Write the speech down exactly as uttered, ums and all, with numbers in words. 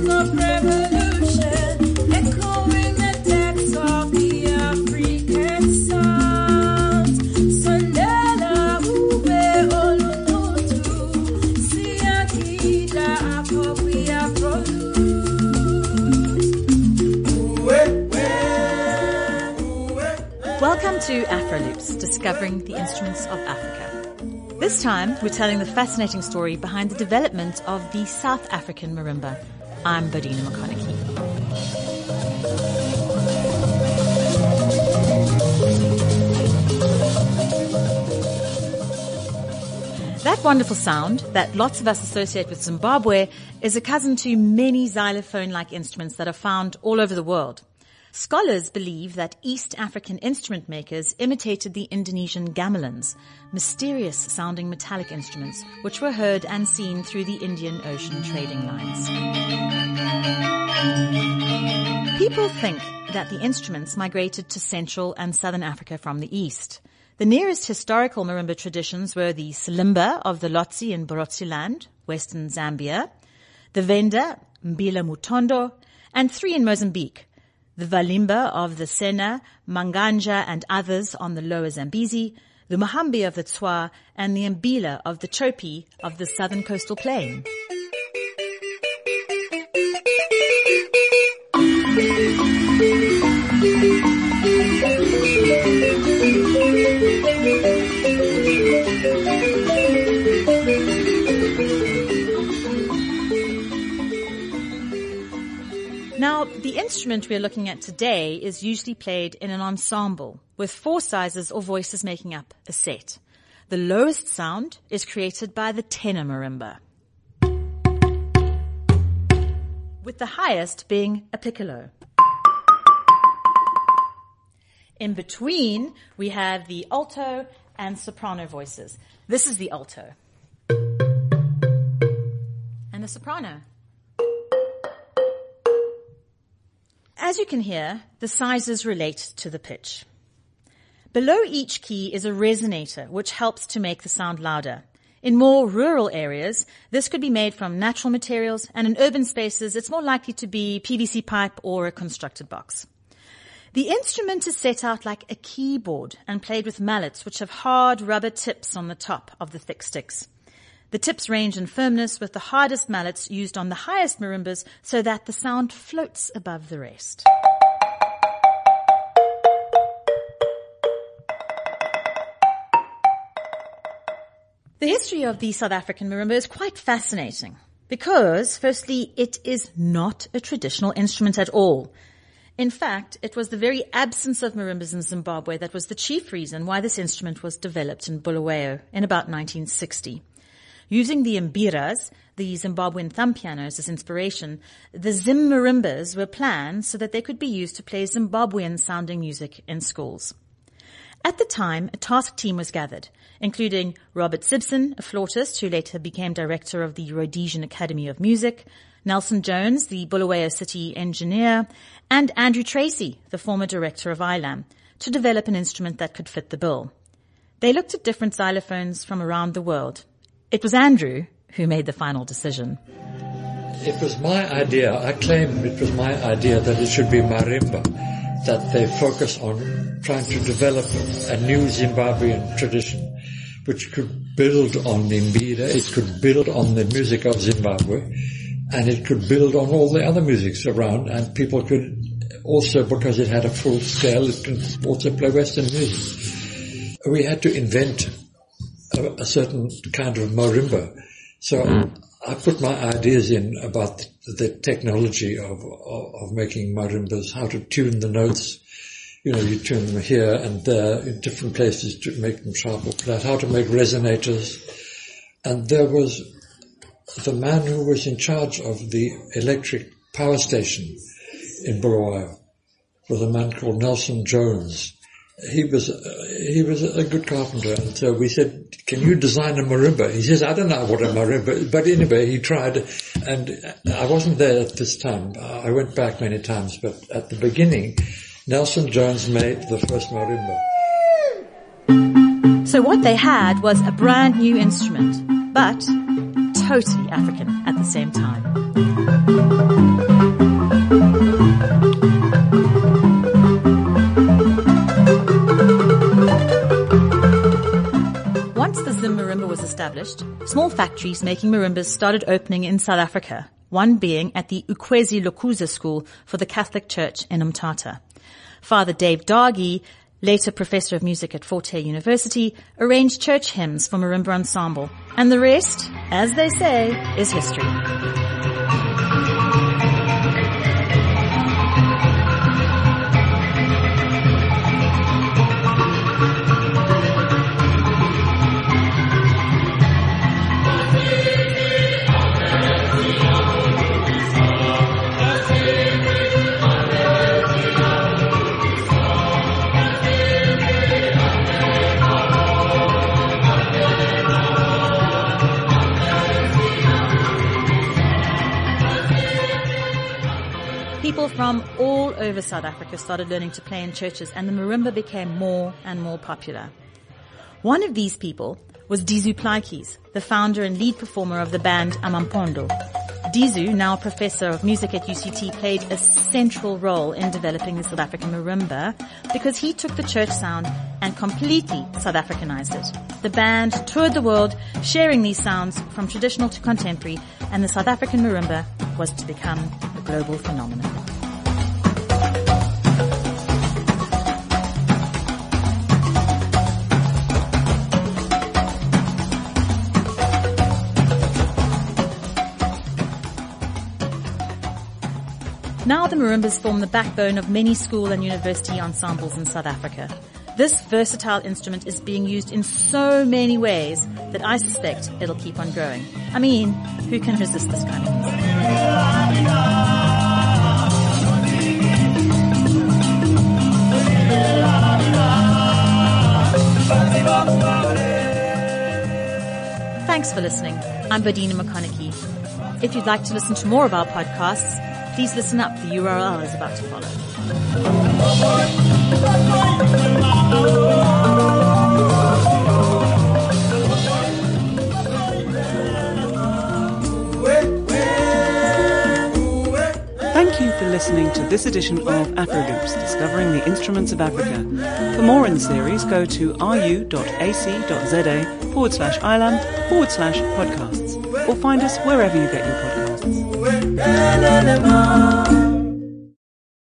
Welcome to Afroloops, discovering the instruments of Africa. This time, we're telling the fascinating story behind the development of the South African marimba. I'm Bodina McConaughey. That wonderful sound that lots of us associate with Zimbabwe is a cousin to many xylophone-like instruments that are found all over the world. Scholars believe that East African instrument makers imitated the Indonesian gamelans, mysterious-sounding metallic instruments which were heard and seen through the Indian Ocean trading lines. People think that the instruments migrated to Central and Southern Africa from the East. The nearest historical marimba traditions were the Selimba of the Lotsi in Barotseland, western Zambia, the Venda, Mbila Mutondo, and three in Mozambique, the Valimba of the Sena, Manganja and others on the lower Zambezi, the Mohambi of the Tswa, and the Mbila of the Chopi of the southern coastal plain. Now, the instrument we're looking at today is usually played in an ensemble, with four sizes or voices making up a set. The lowest sound is created by the tenor marimba, with the highest being a piccolo. In between, we have the alto and soprano voices. This is the alto. And the soprano. As you can hear, the sizes relate to the pitch. Below each key is a resonator, which helps to make the sound louder. In more rural areas, this could be made from natural materials, and in urban spaces, it's more likely to be P V C pipe or a constructed box. The instrument is set out like a keyboard and played with mallets, which have hard rubber tips on the top of the thick sticks. The tips range in firmness, with the hardest mallets used on the highest marimbas so that the sound floats above the rest. The history of the South African marimba is quite fascinating because, firstly, it is not a traditional instrument at all. In fact, it was the very absence of marimbas in Zimbabwe that was the chief reason why this instrument was developed in Bulawayo in about nineteen sixty. Using the mbiras, the Zimbabwean thumb pianos, as inspiration, the Zim marimbas were planned so that they could be used to play Zimbabwean-sounding music in schools. At the time, a task team was gathered, including Robert Simpson, a flautist who later became director of the Rhodesian Academy of Music, Nelson Jones, the Bulawayo City engineer, and Andrew Tracy, the former director of I LAM, to develop an instrument that could fit the bill. They looked at different xylophones from around the world. It was Andrew who made the final decision. It was my idea, I claim it was my idea that it should be marimba, that they focus on trying to develop a new Zimbabwean tradition which could build on the mbira, it could build on the music of Zimbabwe, and it could build on all the other musics around, and people could also, because it had a full scale, it could also play Western music. We had to invent a, a certain kind of marimba. So mm. I put my ideas in about the, the technology of, of, of making marimbas, how to tune the notes. You know, you tune them here and there in different places to make them sharp or flat, how to make resonators. And there was the man who was in charge of the electric power station in Bulawayo was a man called Nelson Jones. He was uh, he was a good carpenter, and so we said, "Can you design a marimba?" He says, "I don't know what a marimba is," but anyway, he tried, and I wasn't there at this time. I went back many times, but at the beginning, Nelson Jones made the first marimba. So what they had was a brand new instrument, but totally African at the same time. Once the Zim marimba was established, small factories making marimbas started opening in South Africa, one being at the Ukwezi Lokuza School for the Catholic Church in Umtata. Father Dave Dargy, later professor of music at Fort Hare University, arranged church hymns for marimba ensemble, and the rest, as they say, is history. People from all over South Africa started learning to play in churches, and the marimba became more and more popular. One of these people was Dizu Plaatjes, the founder and lead performer of the band Amampondo. Dizu, now a professor of music at U C T, played a central role in developing the South African marimba because he took the church sound and completely South Africanized it. The band toured the world, sharing these sounds from traditional to contemporary, and the South African marimba was to become a global phenomenon. Now the marimbas form the backbone of many school and university ensembles in South Africa. This versatile instrument is being used in so many ways that I suspect it'll keep on growing. I mean, who can resist this kind of music? Thanks for listening. I'm Badina McConaughey. If you'd like to listen to more of our podcasts, please listen up. The U R L is about to follow. Thank you for listening to this edition of Afroloops, Discovering the Instruments of Africa. For more in the series, go to ru.ac.za forward slash island forward slash podcasts, or find us wherever you get your podcasts.